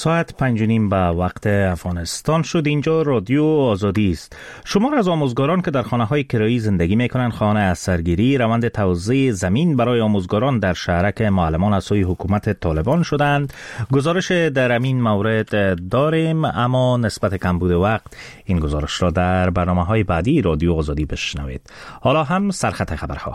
ساعت 5:30 به وقت افغانستان شد. اینجا رادیو آزادی است. شمار از آموزگاران که در خانه‌های کرایی زندگی می‌کنند خانه از سرگیری روند توزیع زمین برای آموزگاران در شهرک معلمان از سوی حکومت طالبان شدند. گزارش در این مورد داریم، اما نسبت کمبود وقت این گزارش را در برنامه‌های بعدی رادیو آزادی بشنوید. حالا هم سرخط خبرها.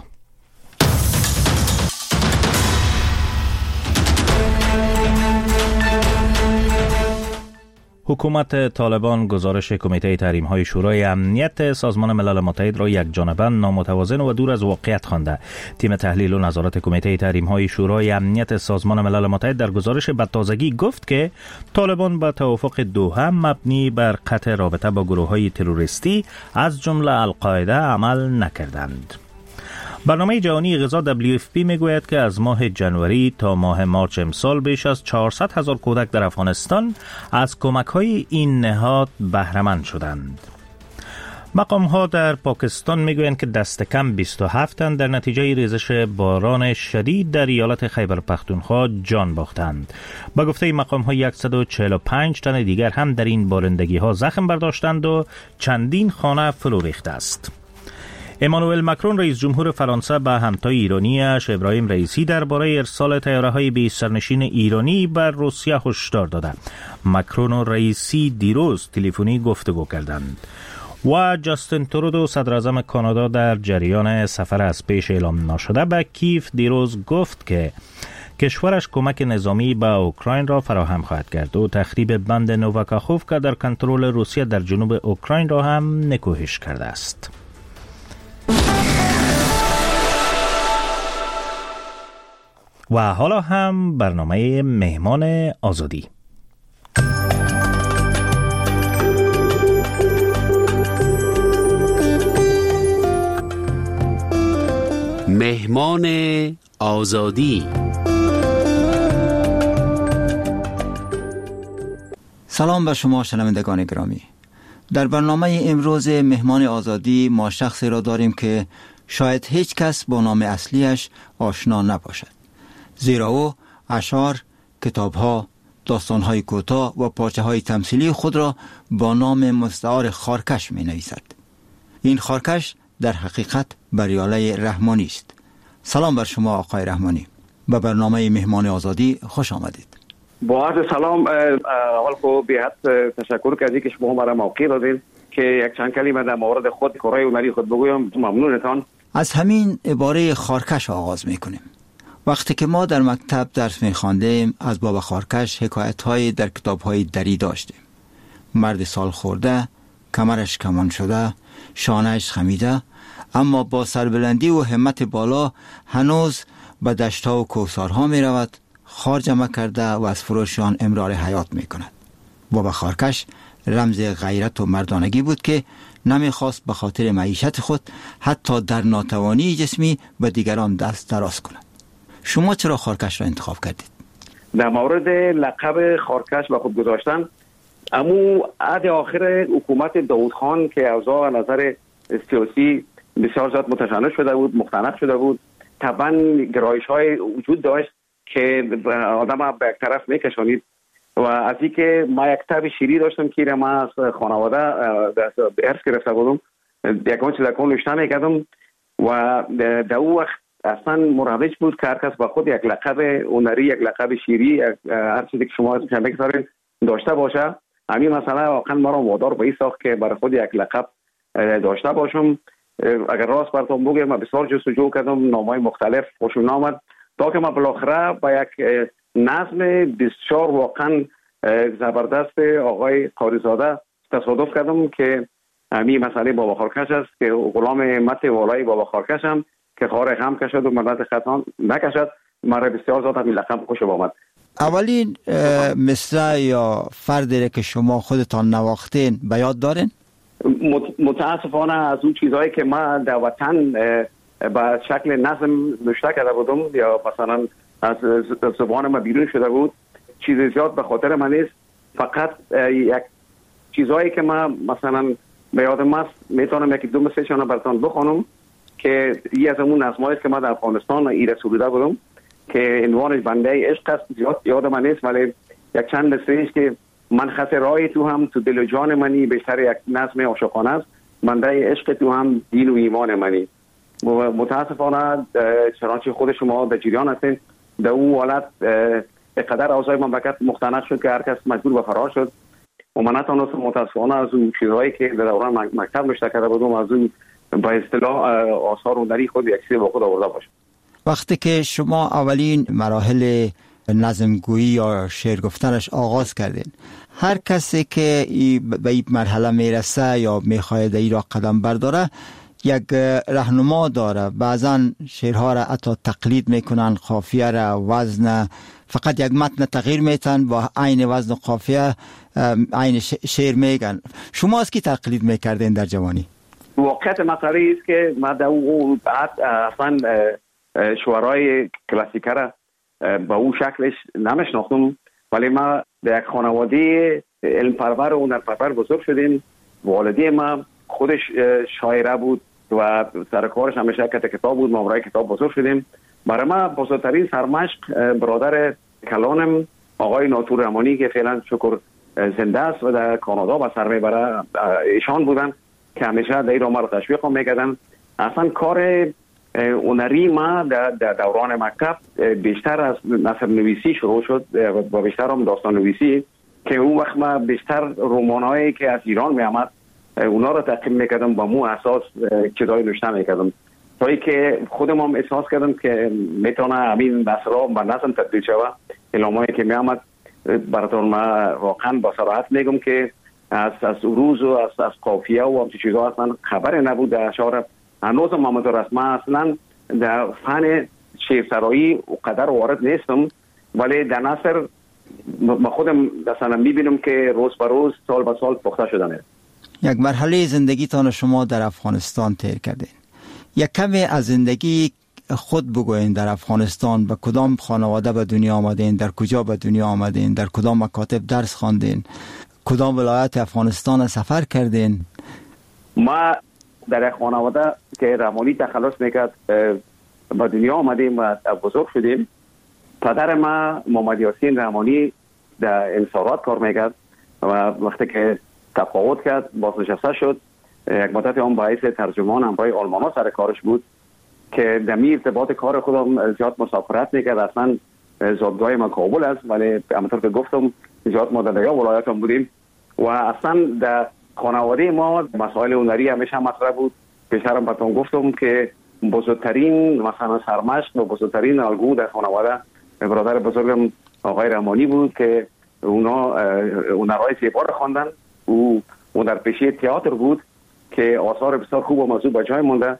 حکومت طالبان گزارش کمیته تحریم‌های شورای امنیت سازمان ملل متحد را یک جانبه نامتوازن و دور از واقعیت خوانده. تیم تحلیل و نظارت کمیته تحریم‌های شورای امنیت سازمان ملل متحد در گزارش به تازگی گفت که طالبان با توافق دوحه مبنی بر قطع رابطه با گروه‌های تروریستی از جمله القاعده عمل نکردند. برنامه جهانی غذا WFP میگوید که از ماه جنوری تا ماه مارچ امسال بیش از 400,000 کودک در افغانستان از کمک‌های این نهاد بهره‌مند شدند. مقام‌ها در پاکستان میگویند که دست کم 27 تن در نتیجه ریزش باران شدید در ایالت خیبر پختونخوا جان باختند. با گفته مقام‌ها 145 تن دیگر هم در این بارندگی‌ها زخم برداشتند و چندین خانه فرو ریخته است. امانوئل مکرون رئیس جمهور فرانسه به همتای ایرانیش ابراهیم رئیسی درباره ارسال طیاره‌های بی سرنشین ایرانی بر روسیه هشدار داده. مکرون و رئیسی دیروز تلفنی گفتگو کردند. و جاستین ترودو صدر اعظم کانادا در جریان سفر از پیش اعلام نشده به کیف دیروز گفت که کشورش کمک نظامی به اوکراین را فراهم خواهد کرد و تخریب بند نوواکاخوف که در کنترل روسیه در جنوب اوکراین را هم نکوهش کرده است. و حالا هم برنامه مهمان آزادی. مهمان آزادی. سلام به شما شنوندگان گرامی. در برنامه امروز مهمان آزادی ما شخصی را داریم که شاید هیچ کس با نام اصلیش آشنا نباشد، زیرا او اشعار، کتاب‌ها، داستان‌های کوتاه و پارچه‌های تمثیلی خود را با نام مستعار خارکش می‌نویسد. این خارکش در حقیقت بریاله رحمانی است. سلام بر شما آقای رحمانی. به برنامه مهمان آزادی خوش آمدید. با عرض سلام، اول خو بی‌حد تشکر کردید که شما مرا موقع دادید که یک چند کلمه در مورد خود کارهای هنری خود بگویم. ممنونتان. از همین عباره خارکش آغاز می‌کنیم. وقتی که ما در مکتب درس می‌خواندیم از بابا خارکش حکایت‌هایی در کتاب‌های دری داشتیم. مرد سال خورده، کمرش کمان شده، شانه‌اش خمیده، اما با سربلندی و همت بالا هنوز به دشت‌ها و کوهسارها می‌رود، خار جمع کرده و از فروشان امرار حیات می‌کند. بابا خارکش رمز غیرت و مردانگی بود که نمی‌خواست به خاطر معیشت خود حتی در ناتوانی جسمی به دیگران دست دراز کند. شما چرا خارکش را انتخاب کردید؟ در مورد لقب خارکش به خود گذاشتن، امو عهد آخر حکومت داود خان که اوضاع نظر سیاسی بسیار زیاد متشنج شده بود، مختنق شده بود، طبعا گرایش‌های وجود داشت که آدم به یک طرف میکشانید و از این که ما یک کتاب شیری داشتم که ما از خانواده ارث گرفته بودم، یکان چیز یکان نوشته میکردم و در اون وقت اصلا مروج بود که هر کس با خود یک لقب هنری، یک لقب شیری، هر چیزی که شما بگذارید داشته باشه. همین مسئله واقعا ما را وادار به این ساخت که برای خود یک لقب داشته باشم. اگر راست براتون بگم من بسیار جستجو کردم، نام‌های مختلف خوشم آمد تا که من بالاخره با یک نظم بسیار واقعا زبردست آقای قاریزاده تصادف کردم که همین مسئله بابا خارکش است که غلام مت والای بابا خارکش هم که خار غم کشد و ملت خطان نکشد. مرا بسیار زیاد همین لقب خوشم آمد. اولین مصرع یا فردی که شما خودتان نواختین به یاد دارین؟ متاسفانه از اون چیزهایی که ما در وطن به شکل نظم نوشته کرده بودم یا مثلا از زبان ما بیرون شده بود چیز زیاد به خاطر من نیست. فقط یک چیزهایی که ما مثلا به یادم است میتونم یکی دو مثلشان براتون بخونم که یه از اون نظمایی که ما در افغانستان ایره سروده بودم که عنوانش بنده عشق است. زیاد یاد من نیست ولی یک چند مصرعی که من خط رای تو هم تو دل و جان منی، بیشتر یک نظم عاشقانه است. منده عشق تو هم دین و ایمان منی. متاسفانه چنانچه خود شما در جریان هستین، در اون حالت به قدر اوضاع مملکت مختنق شد که هر کس مجبور به فرار شد و من نتونستم متاسفانه از اون چیزهایی که در دوران مکتب نوشته کرده بودم از اون با اصطلاح آثار هنری خود یک چیز با خود آورده باشم. وقتی که شما اولین مراحل نظمگویی یا شعر گفتنش آغاز کردین، هر کسی که به این مرحله میرسه یا میخواد این را قدم برداره یک راهنما داره. بعضا شعرها را حتی تقلید میکنن، قافیه را، وزن، فقط یک متن تغییر میتن با عین وزن و قافیه عین شعر میگن. شما از کی تقلید میکردین در جوانی؟ واقعیت مسئله است که ما در اون بعد اصلا شعرهای کلاسیکه را با اون شکلش نمیشناختم، ولی ما در یک خانواده علم پرور و هنر پرور بزرگ شدیم. والدی ما خودش شاعره بود و سرکارش همیشه کتاب بود، ما برای کتاب بزرگ شدیم. برای ما بزرگترین سرمشق برادر کلانم آقای ناطور رحمانی که فعلا شکر زنده است و در کانادا با سر میبره، ایشان بودن که همیشه در ایران ما رو تشویق میکردن. اصلا کار هنری ما در دوران مکتب بیشتر از نثر نویسی شروع شد و بیشتر هم داستان نویسی که اون وقت ما بیشتر رمانایی که از ایران می آمد اونا رو تقدیم میکردم، با مو اساس چیزای نوشته میکردم تا اینکه خودم هم احساس کردم که میتونه همین نثرها به نظم تبدیل شود. الهامایی که می آمد براتون ما واقعا با صراحت میگم که از عروض و از قافیه و همچین چیزها اصلا خبر نبود در اشعار. هنوز محمد رسما اصلا در فن شعرسرایی قدر وارد نیستم، ولی در نثر ما خودم مثلا میبینم که روز به روز سال به سال پخته شدن. یک مرحله زندگیتان شما در افغانستان طی کردین. یک کمی از زندگی خود بگوین. در افغانستان به کدام خانواده به دنیا آمدین؟ در کجا به دنیا آمدین؟ در کدام مکاتب درس خواندین؟ کدام ولایت افغانستان سفر کردین؟ ما در یک خانواده که رحمانی تخلص میکرد به دنیا آمدیم و بزرگ شدیم. پدر ما محمد یاسین رحمانی در انصارات کار میکرد و وقتی که تفاوت کرد بازنشسته شد. یک مدت هم باعث ترجمان هم برای آلمانا سر کارش بود که دمی ارتباط کار خودم زیاد مسافرت میکرد. اصلا زادگاه ما کابل است، ولی همونطور که گفتم زیاد ما در ولایت هم بودیم و اصلا در خانواده ما مسائل هنری همیشه مطرح بود. پیشترم براتون گفتم که بزرگترین مثلا سرمشق و بزرگترین الگو در خانواده برادر بزرگم آقای رحمانی بود که اونا هنرهای زیبا را خواندن. او هنرپیشه تئاتر بود که آثار بسیار خوب و موضوع به جای مونده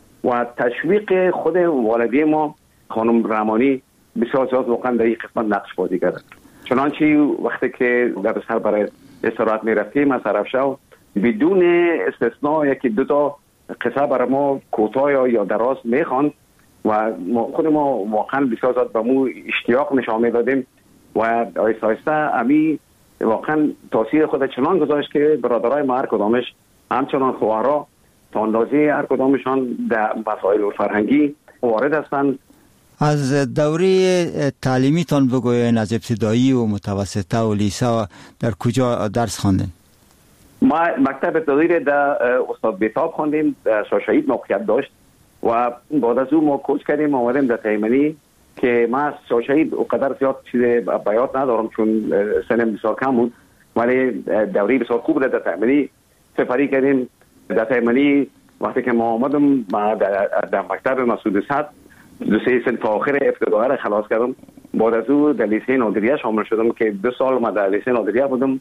و تشویق خود والدی ما خانم رحمانی بسیار زیاد واقعا در این قسمت نقش بازی کرد. چنانچه وقتی که در سر برای استراحت می رفتیم از سرفشاو بدون استثناء یکی دو تا قصه برای ما کوتاه یا دراز میخواند و خود ما واقعا بسیار زیاد به مو اشتیاق نشان میدادیم و آیسته آیسته امی واقعا تاثیر خود چنان گذاشت که برادرای ما هر کدامش همچنان خواهرها تا اندازه هر کدامشان در مسائل فرهنگی وارد هستند. از دوره تعلیمیتان بگوین، از ابتدایی و متوسطه و لیسه در کجا درس خواندین؟ ما مکتب ابتدایی در استاد بیتاب خواندیم، شاشهید موقعیت داشت و بعد از اون ما کوچ کردیم آمدیم در تیمنی که ما شاشهید اونقدر زیاد چیز بیات ندارم چون سنم بسیار کم بود، ولی دوره بسیار خوب در تیمنی سفری کردیم. در تیمنی وقتی که ما آمدم ما در مکتب مسعود صد دو سه سنف آخر ابتدایی را خلاص کردم. بعد از اون در لیسه نادریه شامل شدم که 2 سال ما در لیسه نادریه بودم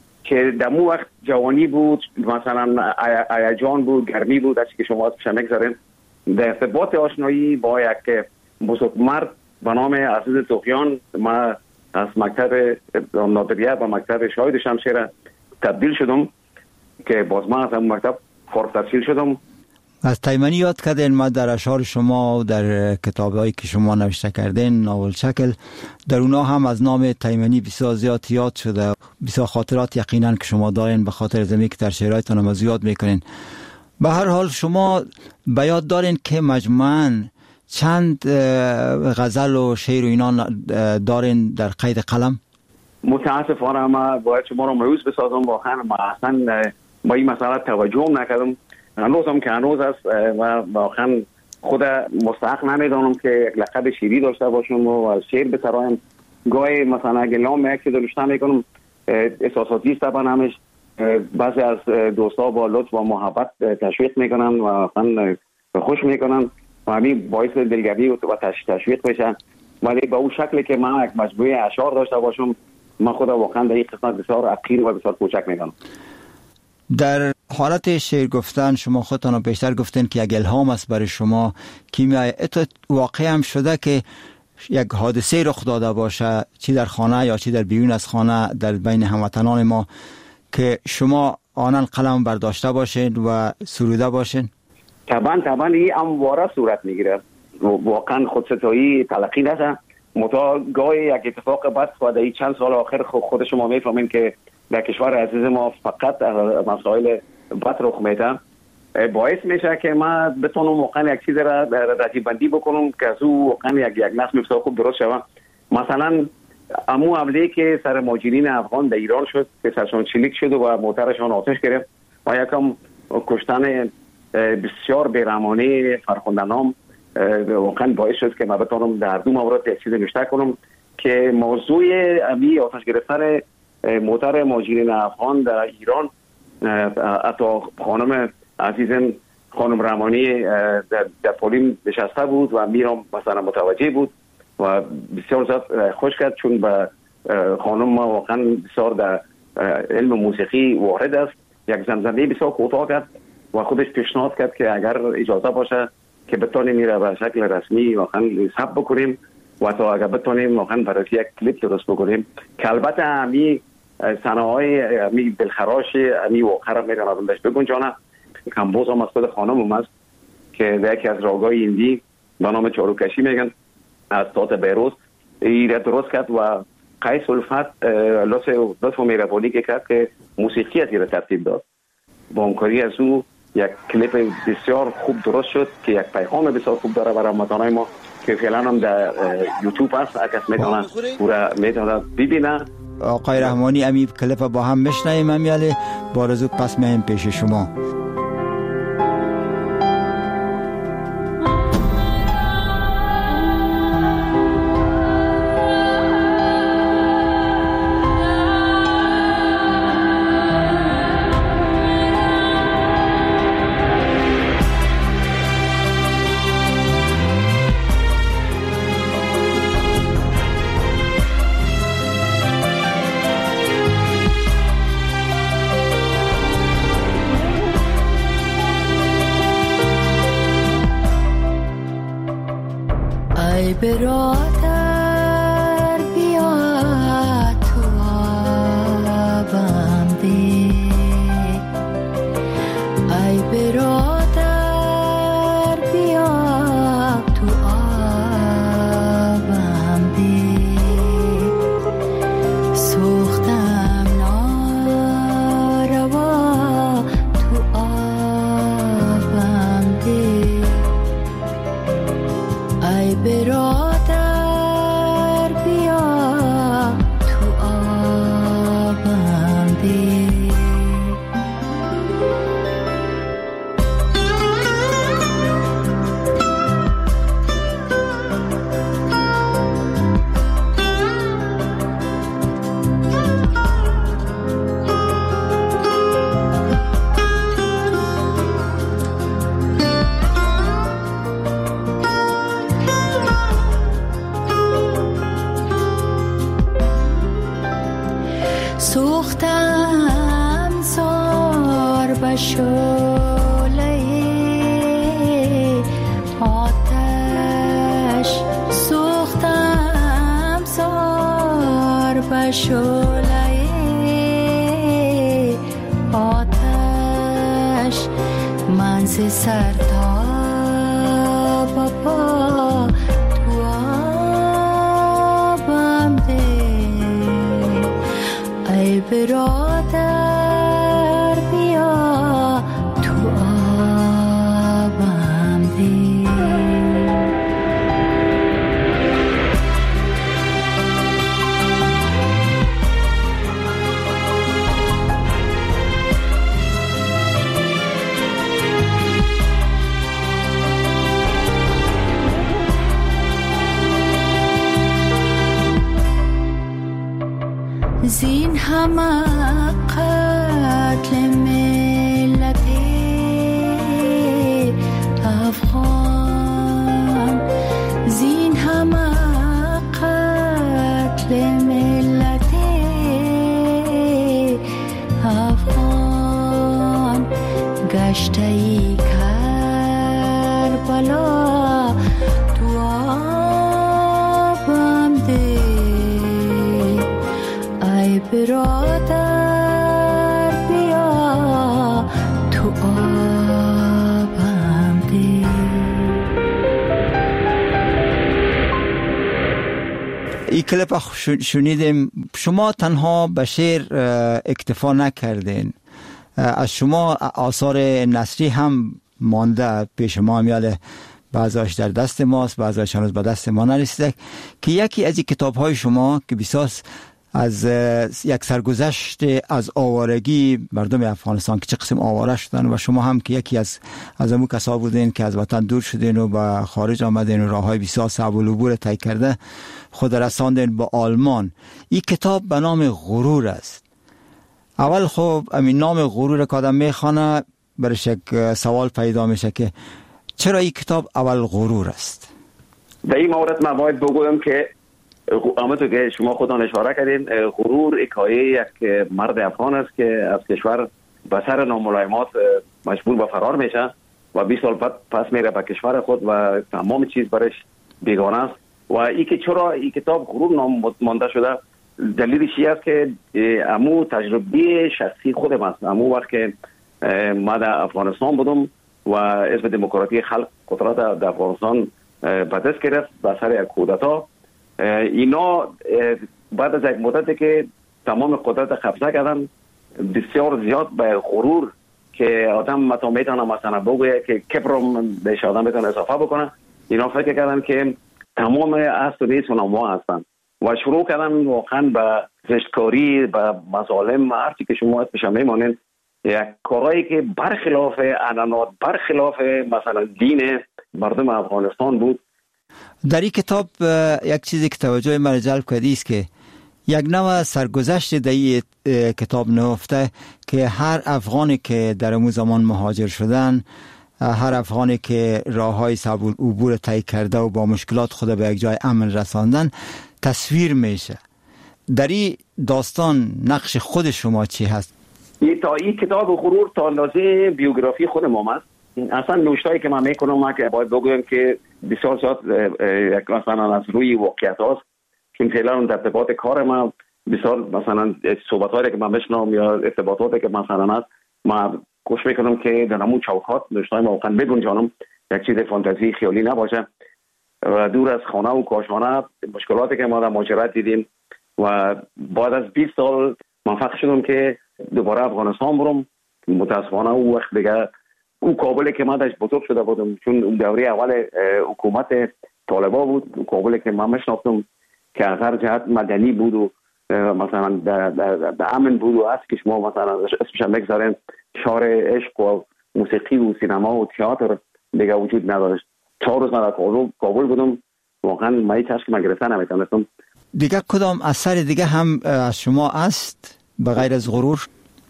که در مو وقت جوانی بود، مثلا هیجان بود، گرمی بود، از که شما پیش میگذارین. در ارتباط آشنایی با یک بزرگ مرد به نام عزیز توخیان ما از مکتب نادریه به مکتب شاهد شمشیر تبدیل شدم که باز من از اون مکتب فارغ التحصیل شدم. از تیمنی یاد کردین. ما در اشعار شما و در کتاب‌هایی که شما نوشته کردین ناول شکل در اونا هم از نام تیمنی بسیار زیاد یاد شده. بسیار خاطرات یقینا که شما دارین به خاطر زمین که در شعرهایتان هم زیاد میکنین. به هر حال شما به یاد دارین که مجموعاً چند غزل و شعر و اینا دارین در قید قلم؟ متاسفانه ما باید شما رو مایوس بسازم. واقعا ما اصلا با این مسئله توجه نکردم. هنوزم که هنوز است و واقعا خود مستحق نمیدانم که یک لقب شیری داشته باشم و از شعر بسرایم. گاهی مثلا اگه لام یک چیز داشته میکنم احساساتی است بنامش. بعضی از دوستا با لطف و محبت تشویق میکنن و واقعا خوش میکنن و همین باعث دلگرمی و تشویق بشن. ولی با اون شکلی که من یک مجموعه اشعار داشته باشم من خدا واقعا در این قسمت بسیار حقیر و بسیار کوچک میکنم. در حالت شعر گفتن شما خودتان بیشتر گفتین که یک الهام است برای شما. کیمیا واقعا هم شده که یک حادثه رخ داده باشه چی در خانه یا چی در بیرون از خانه در بین هموطنان ما که شما آنان قلم برداشته باشین و سروده باشین؟ طبعا این همواره صورت میگیره. واقعا خودستایی تلقی نشه. متا گاهی یک اتفاق بد و در چند سال آخر خود شما میفهمین که در کشور عزیز ما فقط مسائل بد رخ میده. باعث میشه که ما بتونم واقعا یک چیز را رتیب بندی بکنم که از او واقعا یک نظم بسیار خوب درست شود. مثلا امو حمله که سر مهاجرین افغان در ایران شد که سرشان چلیک شد و موترشان آتش گرفت و یکم کشتن بسیار بیرحمانه فرخنده‌نام واقعا باعث شد که من بتونم در دو مورد یک چیز نوشته کنم که موضوع امی آتش گرفتن موتر مهاجرین افغان در ایران حتی خانم عزیزم خانم رحمانی در پولیم نشسته بود و میرم مثلا متوجه بود و بسیار زیاد خوش کرد چون به خانم ما واقعا بسیار در علم موسیقی وارد است. یک زمزمه بسیار کوتاه کرد و خودش پیشنهاد کرد که اگر اجازه باشه که بتونیم میره به شکل رسمی واقعا ثبت بکنیم و تا اگر بتونیم واقعا برای یک کلیپ درست بکنیم که البته همی صنایع همی دلخراش همی واقعا را میرن آدم داشت بگنجانه. کمبوز هم از خود خانم هم است که در یکی از راگای ایندی به نام چاروکشی میگن از تاعت بیروز ایره درست کرد و قیس الفت لطف و مهربانی که کرد که موسیقی از ایره ترتیب داد. با همکاری از او یک کلیپ بسیار خوب درست شد که یک پیغام بسیار خوب داره برای هموطنان ما که فعلا هم در یوتیوب هست. اگر میتونه پورا میتونه ببینه. آقای رحمانی امی کلیپ با هم میشنویم امیاله بارزو پس میایم پیش شما. برادر بیا تو آبم ده، ای برادر بیا تو آبم ده، سوختم ناروا تو آبم ده، ای برادر سوختم زار بشوله آتش، سوختم زار بشوله آتش، من ز سر تا پا تو آبم ده، ای برادر بیا تو آبم ده. زین همه قتل ملت افغان، زین همه قتل ملت افغان، گشته ای کربلا تو آبم ده، ای برادر بیا تو آبم ده. این کلیپ شنیدیم. شما تنها به شعر اکتفا نکردین، از شما آثار نثری هم مانده پیش ما، میاله بعضیش در دست ماست، بعضیش هنوز به دست ما نرسیده، که یکی از این کتاب‌های شما که بسیار از یک سرگذشت از آوارگی مردم افغانستان که چه قسم آواره شدن و شما هم که یکی از امو کسا بودین که از وطن دور شدین و به خارج آمدین و راههای بسیار صعب العبور طی کرده خود رساندین با آلمان. این کتاب به نام غرور است. اول خب همین نام غرور که آدم میخوانه برش یک سوال پیدا میشه که چرا این کتاب اول غرور است؟ در این مورد من باید بگویم که همونطور که شما خودتان اشاره کردین، غرور حکایه یک مرد افغان است که از کشور به سر ناملایمات مجبور به فرار میشه و 20 سال بعد پس میره به کشور خود و تمام چیز برش بیگانه است. و این که چرا این کتاب غرور نام مانده شده، دلیلش این است که امو تجربه شخصی خودم است. امو وقت که ما در افغانستان بودم و حزب دموکراتی خلق قدرت در افغانستان به دست گرفت به سر یک کودتا، اینا بعد از یک مدتی که تمام قدرت قبضه کردن، بسیار زیاد به غرور که آدم متا میتونه مثلا بگویه که کبرم بهش آدم میتونه اضافه بکنه، اینا فکر کردن که تمام اصل و نیست اونها هستن و شروع کردن واقعا به زشتکاری، به مظالم، هرچی که شما اسمش میمانین، یک کارهایی که برخلاف عنعنات، برخلاف مثلا دین مردم افغانستان بود. در این کتاب یک چیزی که توجه من جلب کرده است که یک نوع سرگذشت در این کتاب نهفته که هر افغانی که در اون زمان مهاجر شدن، هر افغانی که راههای صعب العبور طی کرده و با مشکلات خود به یک جای امن رساندن تصویر میشه. در این داستان نقش خود شما چی هست؟ این کتاب غرور تا اندازه بیوگرافی خود ما است. اصلا نوشتایی که من میکنم که باید بگویم که بسیار زیاد یک مثلا از روی واقعیت هاست، چون فعلا در ارتباط کار ما بسیار مثلا صحبت‌هایی که من بشنوم یا ارتباطاتی که مثلا هست، من کوشش میکنم که در همون چوکات نوشتای ما واقعا بگنجانم، یک چیز فانتزی خیالی نباشه و دور از خانه و کاشانه. مشکلاتی که ما در مهاجرت دیدیم و بعد از 20 سال موفق شدم که دوباره افغانستان برم. متاسفانه اون وقت دیگه اون کابلی که من داشت بزرگ شده بودم، چون اون دوره اول حکومت طالبا بود، اون کابلی که من مشناختم که از هر جهت مدنی بود و مثلا در امن بود و از که شما مثلا اسمش هم بگذارین شعر عشق و موسیقی و سینما و تئاتر دیگه وجود نداشت. 4 روز من در کابل بودم، واقعا من هیچ چشم گرفته نمیتونستم. دیگه کدام اثر دیگه هم از شما است به غیر از غرور؟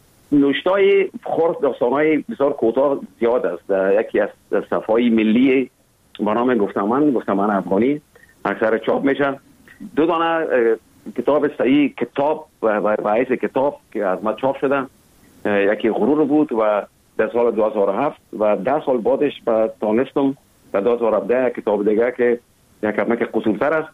نوشتای خرد داستانای بسیار کوتاه زیاد است. یکی از صفحه‌های ملی با نام گفتمان افغانی اکثر چاپ میشه. 2 دانه کتاب صحیح کتاب و باعث کتاب که از ما چاپ شده، یکی غرور بود و در سال 2007 و 10 سال بعدش با تانستم در 2017 کتاب دیگه که یک کمک قصورتر است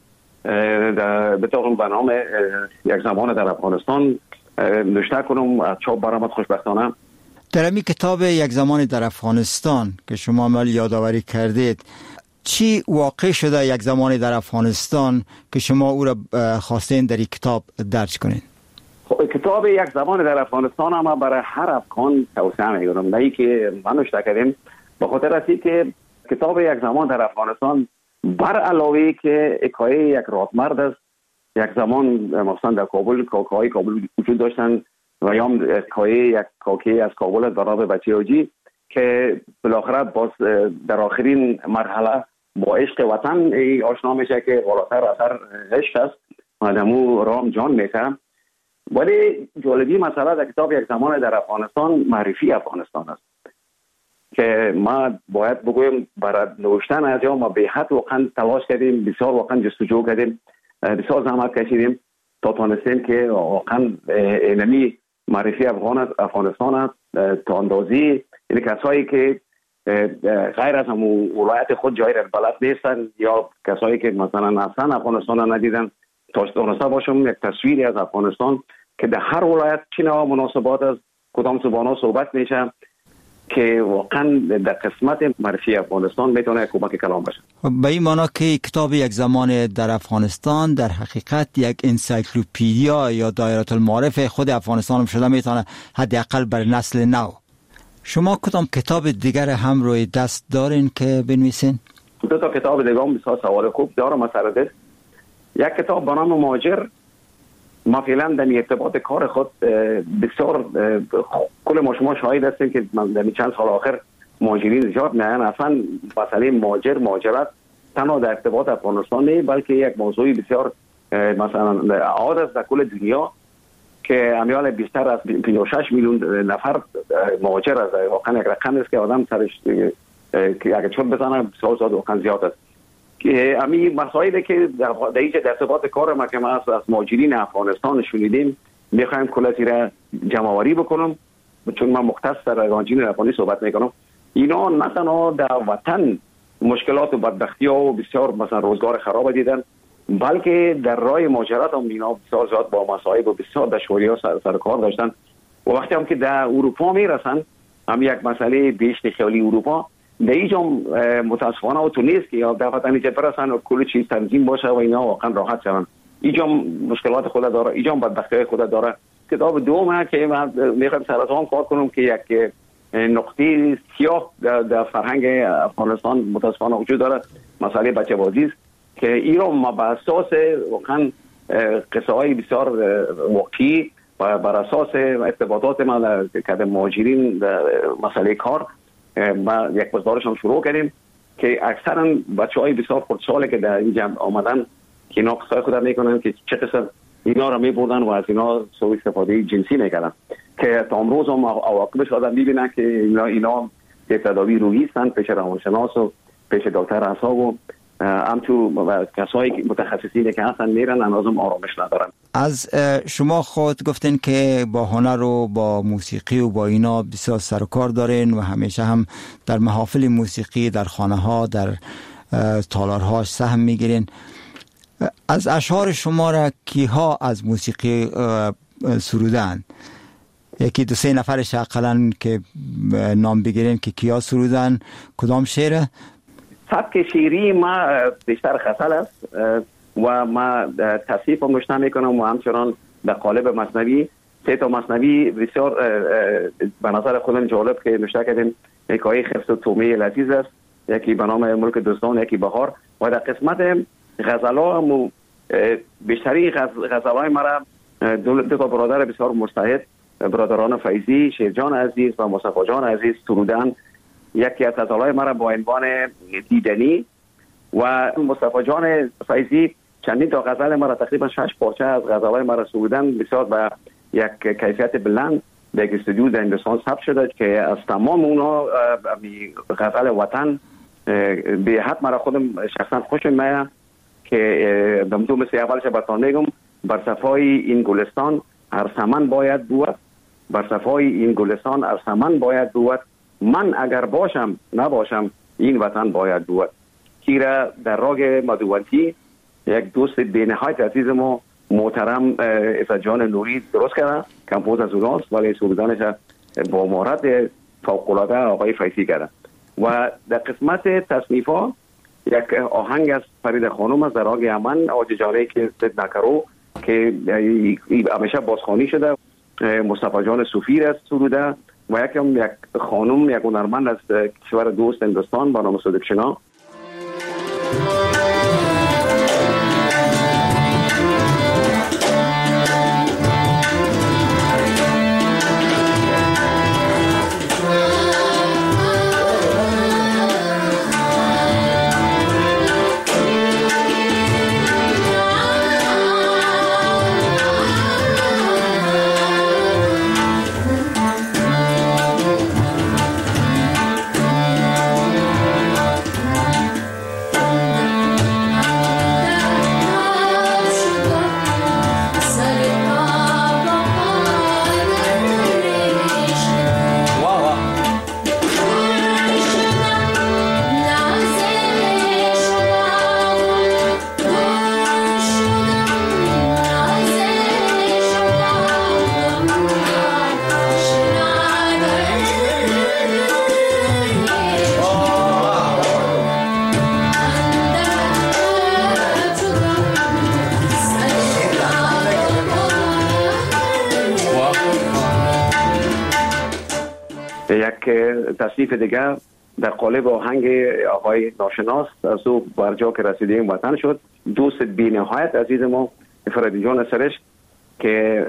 به طور به نام یک زمان در افغانستان نوشته کنم، از چاپ برآمد خوشبختانه. در این کتاب یک زمان در افغانستان که شما عمل یادآوری کردید، چی واقع شده یک زمانی در افغانستان که شما او را خواستین در این کتاب درج کنین؟ کتاب یک زمان در افغانستان هم برای هر افغان توصیه میکنم، نه که من نوشته کردیم، به خاطر است که کتاب یک زمان در افغانستان بر علاوه که حکایه یک رادمرد است، یک زمان مثلا در کابل کاکای کابل وجود داشتن و یا حکایه یک کاکی از کابل است برای بچه اوجی که بالاخره باز در آخرین مرحله با عشق وطن آشنا میشه که بالاتر اثر عشق است و دمو رام جان میشه. ولی جالبی مسئله در کتاب یک زمان در افغانستان معرفی افغانستان است که ما باید بگویم برای نوشتن از یا ما به حد واقعا تلاش کردیم، بسیار واقعا جستجو کردیم، بسیار زحمت کشیدیم تا تانستیم که واقعا اینمی معرفی افغانستان است تا اندازی این کسایی که غیر از همون ولایت خود جایی را بلد نیستن یا کسایی که مثلا اصلا افغانستان را ندیدن تا دانسته باشم یک تصویری از افغانستان که در هر ولایت چه نوع مناسبات از کدام زبان‌ها صحبت میشه که واقعا در قسمت معرفی افغانستان میتونه کمک کلام باشه. به این معنا که کتاب یک زمان در افغانستان در حقیقت یک انسایکلوپدیا یا دایره المعارف خود افغانستان شده میتونه حداقل برای نسل نو. شما کدام کتاب دیگر هم روی دست دارین که بنویسین؟ دو تا کتاب دیگه هم بسیار سوال خوب دارم مسئله. یک کتاب به نام مهاجر، ما فعلا در ارتباط کار خود بسیار کل ما شما شاهد هستیم که در چند سال آخر مهاجرین زیاد میان. اصلا مسئله مهاجرت تنها در ارتباط افغانستان نه بلکه یک موضوعی بسیار مثلا عاد است در کل دنیا که امیال بیشتر از 56 میلیون نفر مهاجر است. واقعا یک رقم است که آدم سرش که اگه چون بزنه بسیار واقعا زیاد است. امی مسائلی که در اینجا در ارتباط کار ما که ما از مهاجرین افغانستان شنیدیم میخوایم کلاتی را جمع‌آوری بکنم، چون من مختص در مهاجرین افغانی صحبت میکنم. اینا نه تنها در وطن مشکلات و بدبختی ها و بسیار مثلا روزگار خراب دیدن، بلکه در راه مهاجرت هم اینا بسیار زیاد با مصائب و بسیار دشواری ها سر کار داشتن و وقتی هم که در اروپا میرسن هم یک مسئله بیشتر خیلی اروپا در اینجا متاسفانه و تو نیست که یا دفعه اینجا برسن و کل چیز تنظیم باشه و اینا واقعا راحت شون. اینجا مشکلات خود داره، اینجا بدبختی خود داره. کتاب دومه که من میخوام سر از آن کار کنم که یک نقطه سیاه در فرهنگ افغانستان متاسفانه وجود داره، مسئله بچه بازی است که ایران ما به اساس واقعا قصه های بسیار واقعی و بر اساس ارتباطات ما که مهاجرین مسئله کار ما یک گزارش هم شروع کردیم که اکثرا بچه‌های بسیار خردسالی که در این جمع آمدن که اینا قصه خود میکنن که چه قصه اینا را میبردن و از اینا سوء استفاده جنسی میکردن که تا امروز هم عواقبش آدم میبینن که اینا که تداوی روحی هستن پیش روانشناس و پیش دکتر اعصاب و همچون کسایی متخصصینی که هستن میرن لازم آرامش ندارن. از شما خود گفتین که با هنر و با موسیقی و با اینا بسیار سر و کار دارین و همیشه هم در محافل موسیقی در خانه ها در تالارها سهم میگیرین. از اشعار شما را کیها از موسیقی سرودن؟ یکی دو سه نفرش اقلا که نام بگیرین که کیا سرودن، کدام شعره؟ سبک شعری ما بیشتر غزل است و ما تصحیف هم نوشته میکنم و همچنان در قالب مثنوی. 3 تا مثنوی بسیار به نظر خودم جالب که نوشته کردیم. حکایه خفت و تومه لذیذ است، یکی به نام ملک دوستان، یکی بهار. و در قسمت غزل‌ها هم بیشتری غزل‌های مرا دو تا برادر بسیار مجتهد، برادران فیضی، شیرجان عزیز و مصطفی جان عزیز سرودن. یکی از غزل‌های مرا با عنوان دیدنی و مصطفی جان فیضی چندین تا غزل مرا تقریبا 6 پارچه از غزل‌های مرا سرودن بسیار با یک کیفیت بلند در استودیو در هندوستان ثبت شده که از تمام اونها غزل وطن به حد مرا خودم شخصا خوش میاد که دمتون مثل اولش براتون میگم بر صفای این گلستان هر سمن باید بود، بر صفای این گلستان هر سمن باید بود، من اگر باشم نباشم این وطن باید بود. کیرا در راگ مدوانتی یک دوست بی‌نهایت عزیز ما محترم عزت جان نوری درست کرده، کمپوز از اوناست ولی سرودانش با مهارت فوق‌العاده آقای فیضی کرده. و در قسمت تصنیف‌ها یک آهنگ از فرید خانم از راگ امن آج جاره که زد نکرو که همیشه بازخوانی شده، مصطفی جان صوفی است سروده و یک خانم یک هنرمند از کشور دوست هندوستان با نام صدق شنا. که تصنیف دیگر در قالب آهنگ آقای ناشناس از او برجا که رسیدیم وطن شد. دوست بی نهایت عزیز ما فرادی جان سرش که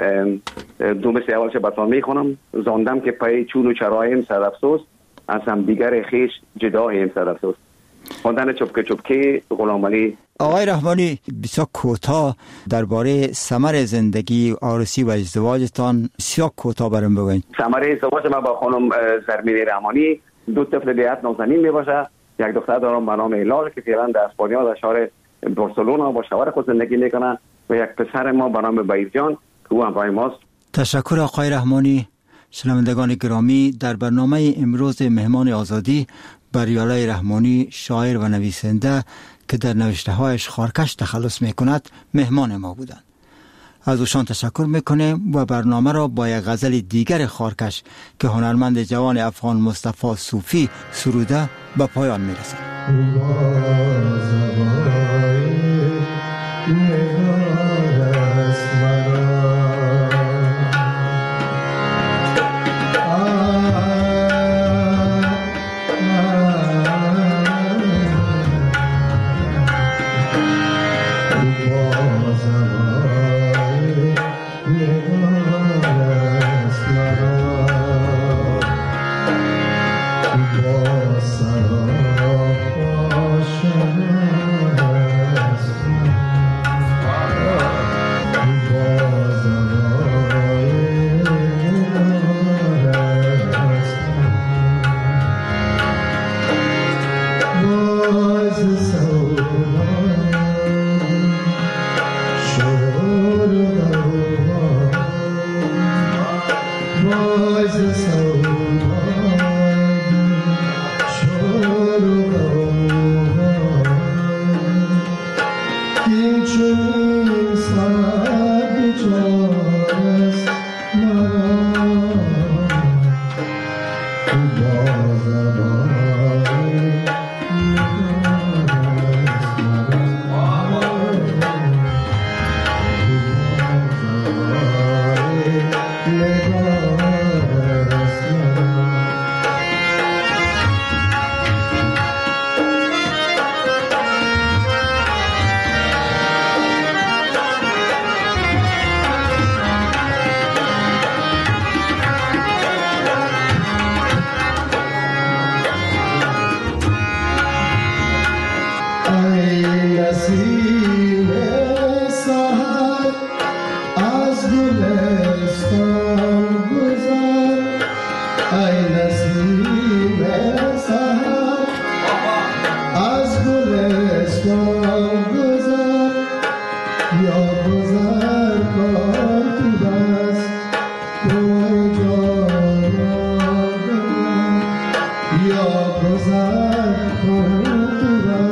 دو مثل اول چه بطان میخونم زاندم که پای چون و چرایم سر افسوس از هم دیگر خیش جدایم سر افسوس. خواندن چپکه چپکه غلام علی. آقای رحمانی بسیار کوتاه درباره ثمر زندگی عروسی و ازدواجتان بسیار کوتاه برام بگوین. ثمر ازدواج من با خانم زرمین رحمانی 2 طفل بیعت نازنین میباشه. یک دختر دارم به نام ایلال که فعلا در اسپانیا در شهر بارسلونا با شوهر خود زندگی میکنه و یک پسر ما به نام بایرجان که او همراه ماست. تشکر آقای رحمانی. شنوندگان گرامی، در برنامه امروز مهمان آزادی بریاله رحمانی، شاعر و نویسنده که در نوشته‌هایش خارکش تخلص میکند مهمان ما بودند. از اوشان تشکر میکنیم و برنامه را با یک غزل دیگر خارکش که هنرمند جوان افغان مصطفی صوفی سروده به پایان میرسد.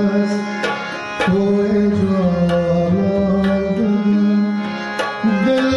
Dil